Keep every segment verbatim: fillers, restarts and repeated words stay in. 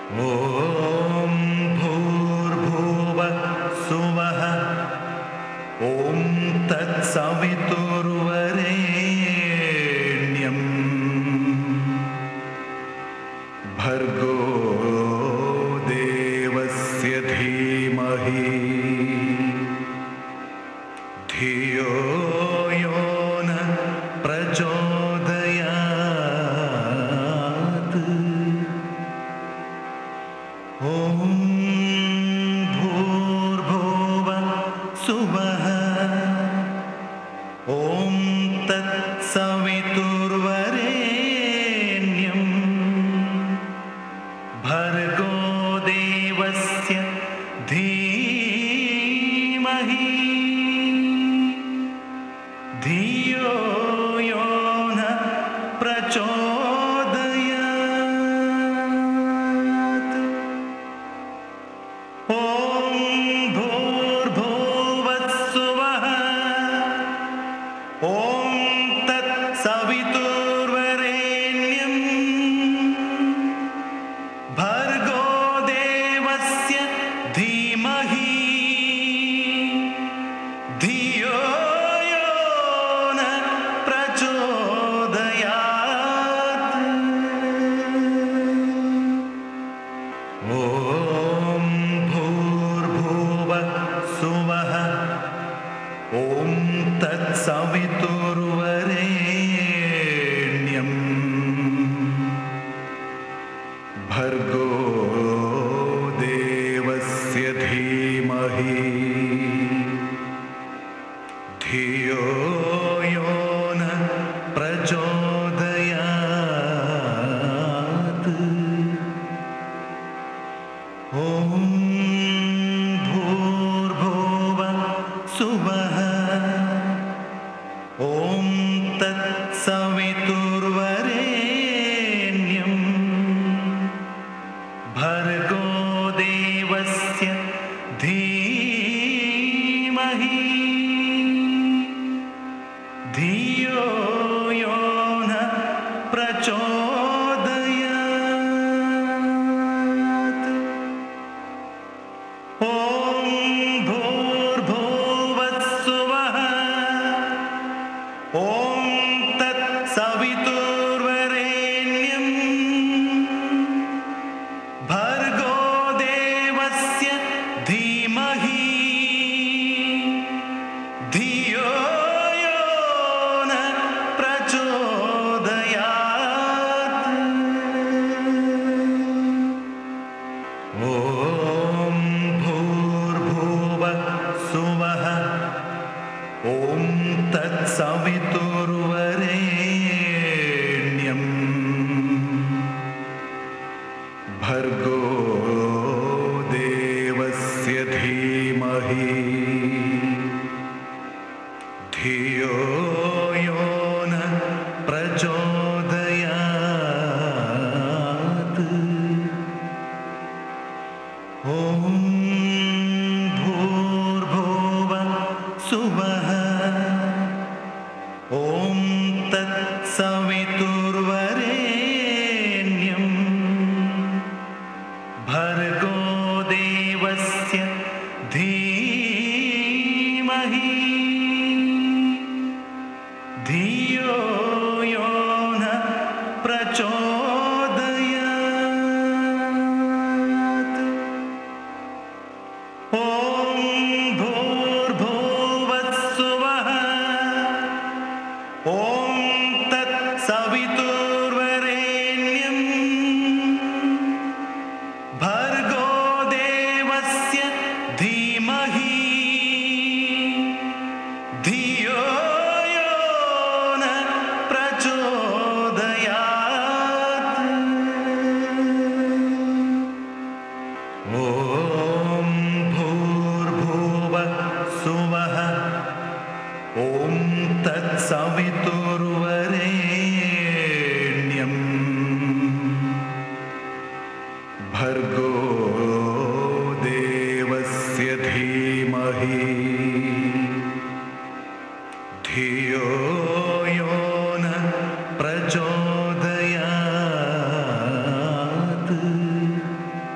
ॐ भूर्भुवः सुवः ॐ तत्सवितुर्वरेण्यं भर्गो देवस्य धीमहि धियो यो न प्रचोदयात्। ॐ भूर्भुवः सुवः ॐ तत्सवितुर्वरेण्यं भर्गो देवस्य धीमहि धियो यो न प्रचोदयात्। ॐ भूर्भुवः सुवः ॐ तत्सवितुर्वरेण्यं भर्गो देवस्य धीमहि धियो यो न प्रचोदयात्। ॐ भूर्भुवः सुवः ॐ तत्सवितुर्वरेण्यं भर्गो देवस्य धीमहि धियो यो न प्रचोदयात्। ॐ भूर्भुवः सुवः ॐ तत्सवितुर्वरेण्यं भर्गो देवस्य धीमहि धियो यो न प्रचोदयात्। ॐ भूर्भुवः सुवः ॐ तत्सवितुर्वरेण्यं भर्गो देवस्य धीमहि धियो यो न प्रचोदयात्। ॐ भूर्भुवः सुवः ॐ तत्सवितुर्वरेण्यं भर्गो देवस्य धीमहि धियो यो न प्रचोदयात्। ॐ भूर्भुवः सुवः ॐ तत्सवितुर्वरेण्यं भर्गो देवस्य धीमहि धियो यो न प्रचोदयात्। ॐ भूर्भुवः सुवः ॐ तत्सवितुर्वरेण्यं भर्गो देवस्य धीमहि धियो यो न प्रचोदयात्। ॐ भूर्भुवः सुवः ॐ तत्सवितुर्वरेण्यं भर्गो देवस्य धीमहि धियो यो न प्रचोदयात्।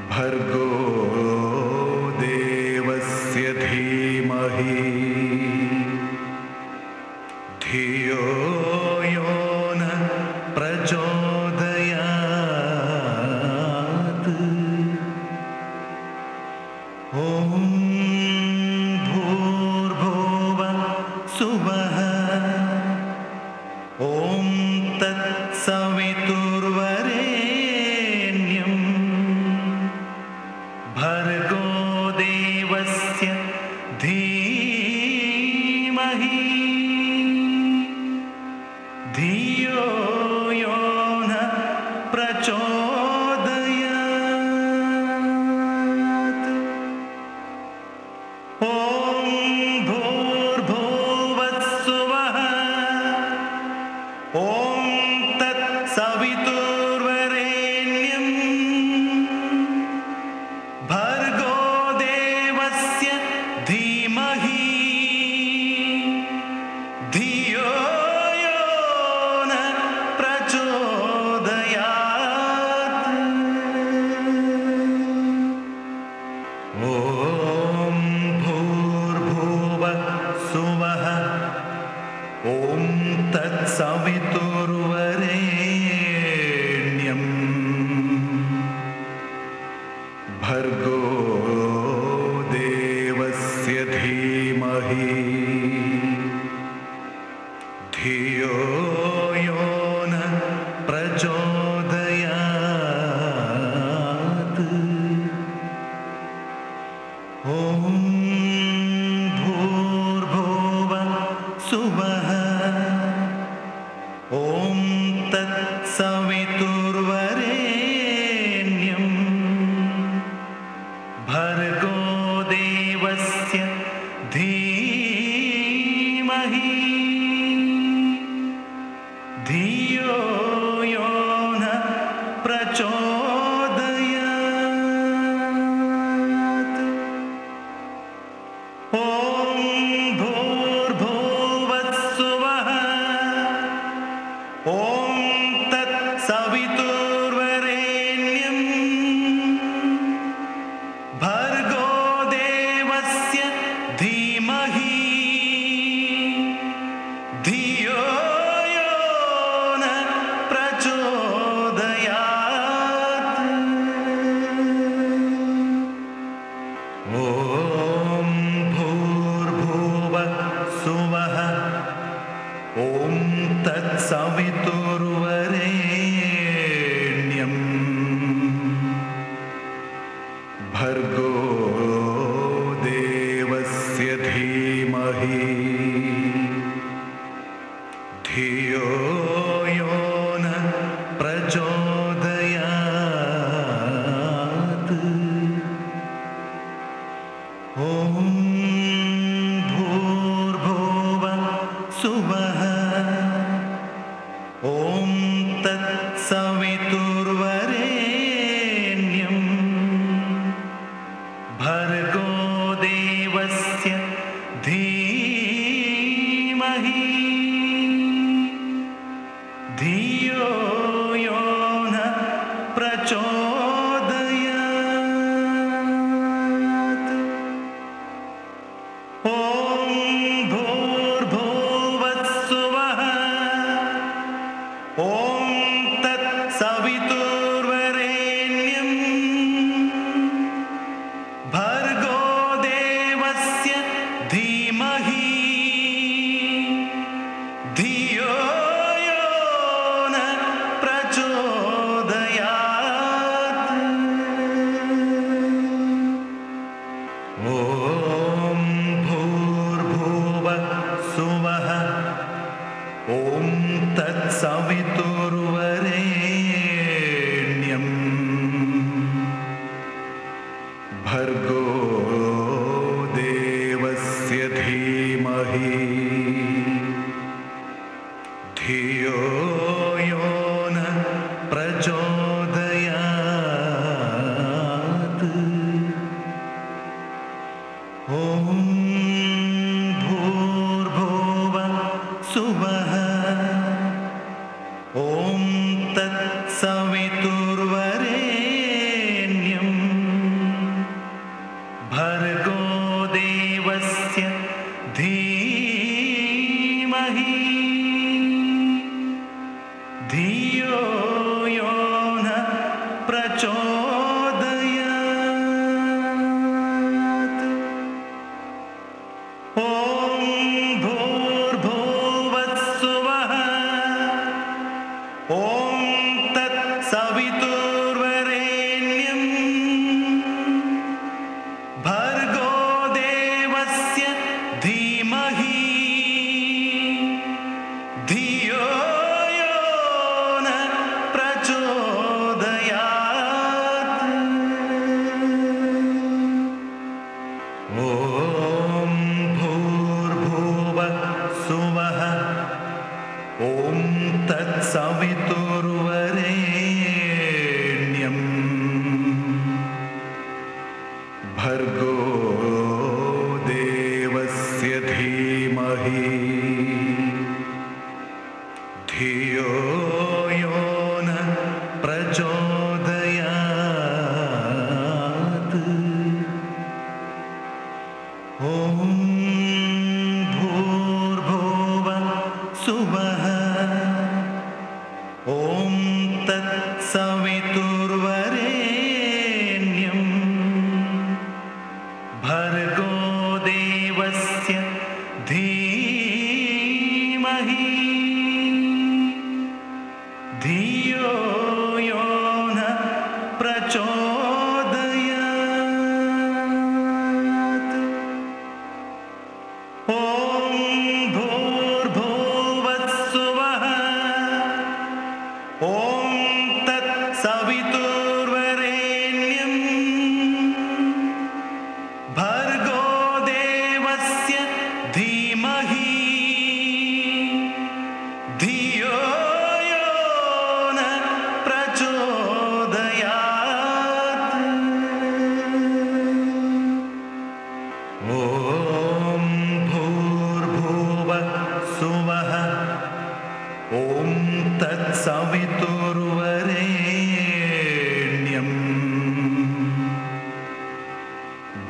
भर्गो देवस्य धीमहि धियो यो न प्रचोदयात्। ॐ भूर्भुवः सुवः ॐ तत्सवितुर्वरेण्यं भर्गो देवस्य धीमहि धियो यो न प्रचोदयात्। ॐ भूर्भुवः सुवः ॐ तत्सवितुर्वरेण्यं भर्गो देवस्य धीमहि धियो यो न प्रचोदयात्। ॐ भूर्भुवः सुवः ॐ तत्सवितुर्वरेण्यं भर्गो देवस्य धीमहि धियो यो न प्रचोदयात्। ॐ भूर्भुवः सुवः ॐ तत्सवितुर्वरेण्यं भर्गो देवस्य धीमहि धियो यो न प्रचोदयात्। ॐ भूर्भुवः सुवः ॐ तत्सवितुर्वरेण्यं भर्गो देवस्य धीमहि धियो यो न प्रचोदयात्। ॐ भूर्भुवः सुवः ॐ तत्सवितुर्वरेण्यं भर्गो देवस्य धीमहि धियो यो न प्रचोदयात्। ॐ भूर्भुवः सुवः ॐ तत्सवितुर्वरेण्यं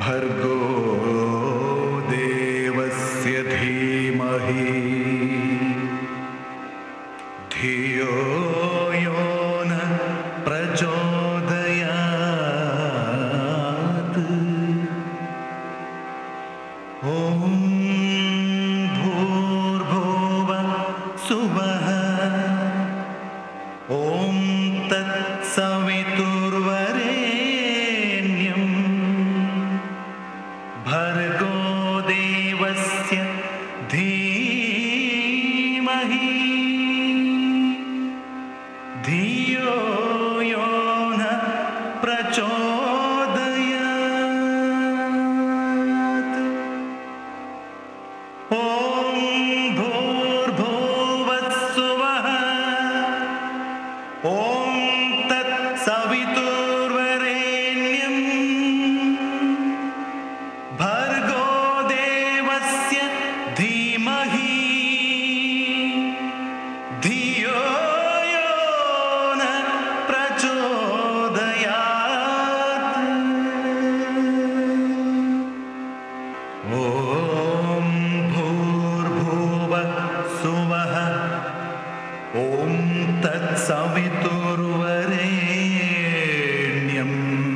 भर्गो देवस्य धीमहि धियो यो न प्रचोदयात्। ॐ भूर्भुवः सुवः ॐ तत्सवितुर्वरेण्यं भर्गो देवस्य धीमहि धियो यो न प्रचोदयात्। ॐ भूर्भुवः सुवः ॐ तत्सवितुर्वरेण्यं भर्गो देवस्य धीमहि धियो यो न प्रचोदयात्। ॐ भूर्भुवः सुवः ॐ तत्सवितुर्वरेण्यं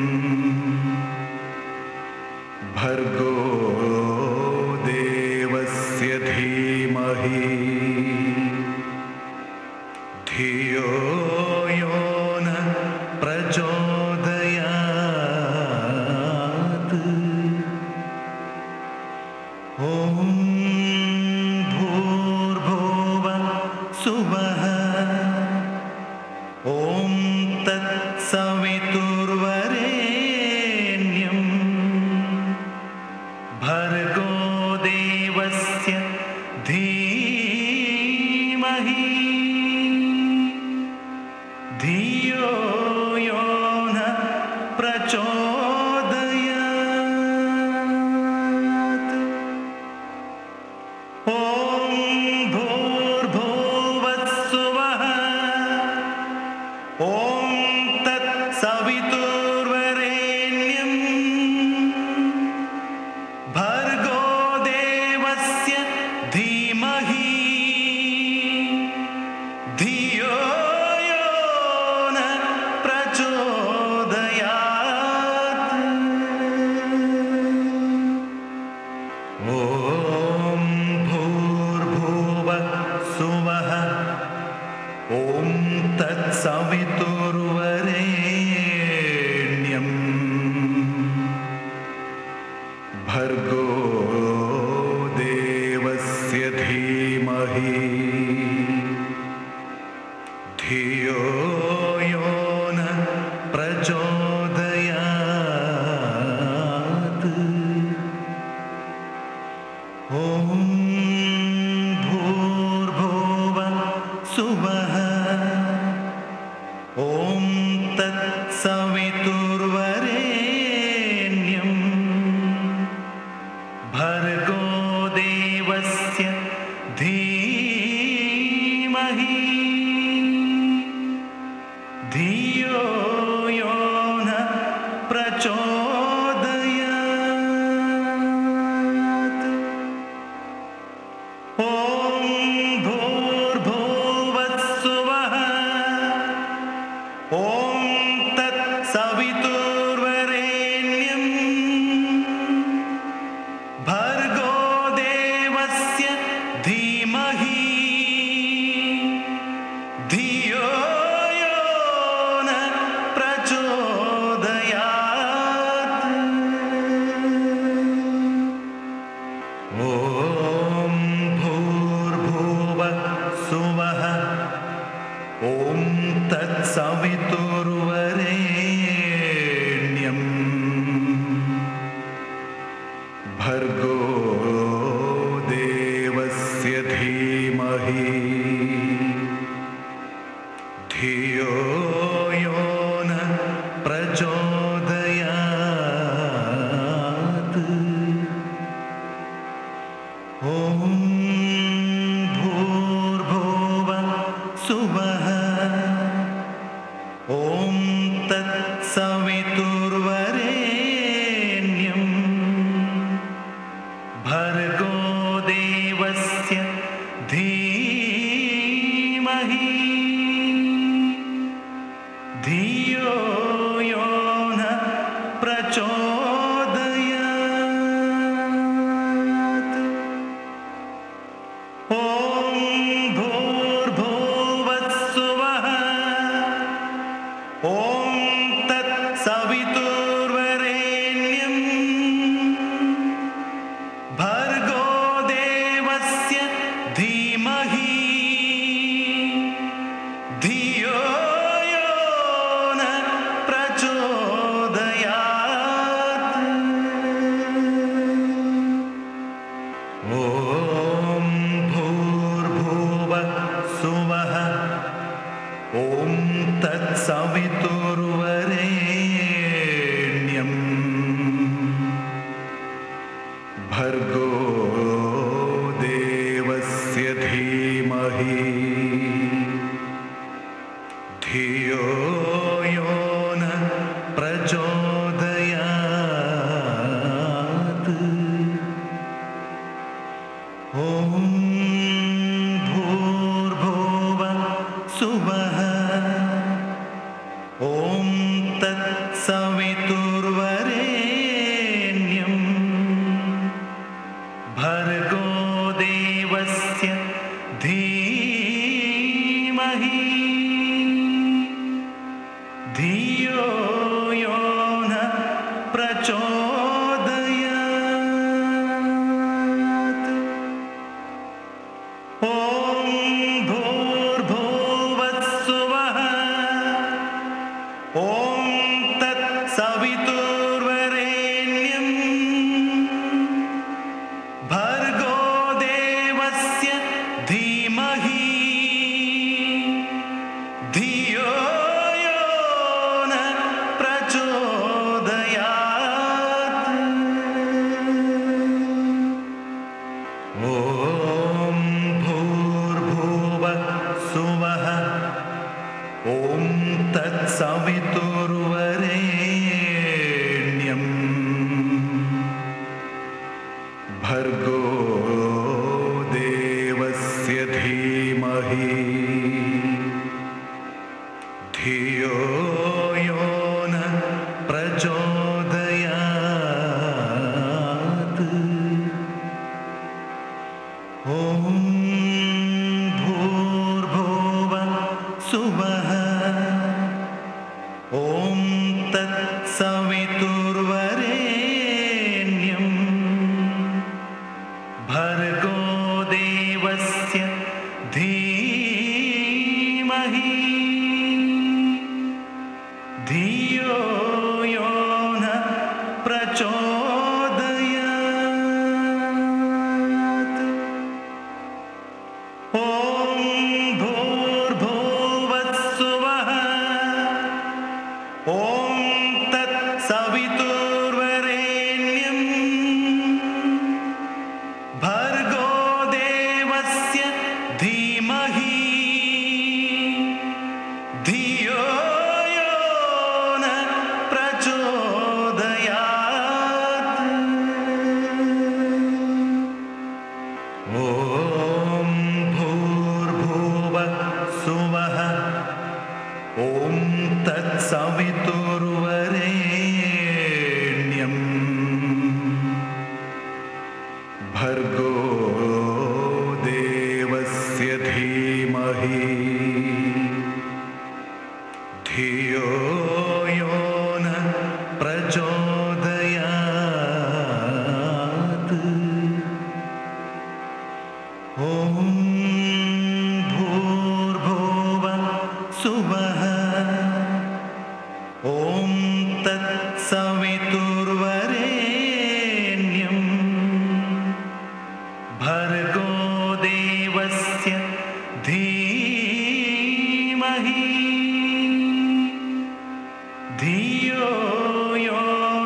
भर्गो देवस्य धीमहि धियो यो न प्रचोदयात्। ॐ भूर्भुवः सुवः ॐ तत्सवितुर्वरेण्यं भर्गो देवस्य धीमहि धियो यो न प्रचोदयात्। ॐ भूर्भुवः सुवः ॐ तत्सवितुर्वरेण्यं भर्गो देवस्य धीमहि धियो यो न प्रचोदयात्। प्रचोदयात्। ॐ भूर्भुवस्सुवः ॐ तत्सवितुर्वरेण्यं भर्गो देवस्य धीमहि धियो यो न प्रचोदयात्। ॐ भूर्भुवस्सुवः ॐ तत्सवितुर्वरेण्यं भर्गो देवस्य धीमहि धियो यो न प्रचोदयात्। ॐ भूर्भुवस्सुवः ॐ तत्सवितुर्वरेण्यं भर्गो देवस्य धीमहि धियो यो न प्रचोदयात्। ॐ भूर्भुवस्सुवः ॐ तत्सवितुर्वरेण्यं भर्गो देवस्य धीमहि धियो यो न प्रचोदयात्। ॐ भूर्भुवस्सुवः ॐ तत्सवितुर्वरेण्यं भर्गो देवस्य धीमहि धियो यो न प्रचोदयात्। ॐ भूर्भुवस्सुवः ॐ तत्सवितुर्वरेण्यं भर्गो देवस्य धीमहि धियो यो न प्रचोदयात्। ॐ भूर्भुवस्सुवः ॐ तत्सवितुर्वरेण्यं भर्गो देवस्य धीमहि धियो यो न प्रचोदयात्। ॐ भूर्भुवस्सुवः ॐ तत्सवितुर्वरेण्यं भर्गो देवस्य धीमहि धियो यो न प्रचोदयात्। ॐ भूर्भुवस्सुवः ॐ तत्सवितुर्वरेण्यं भर्गो देवस्य धीमहि धियो यो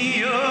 धियो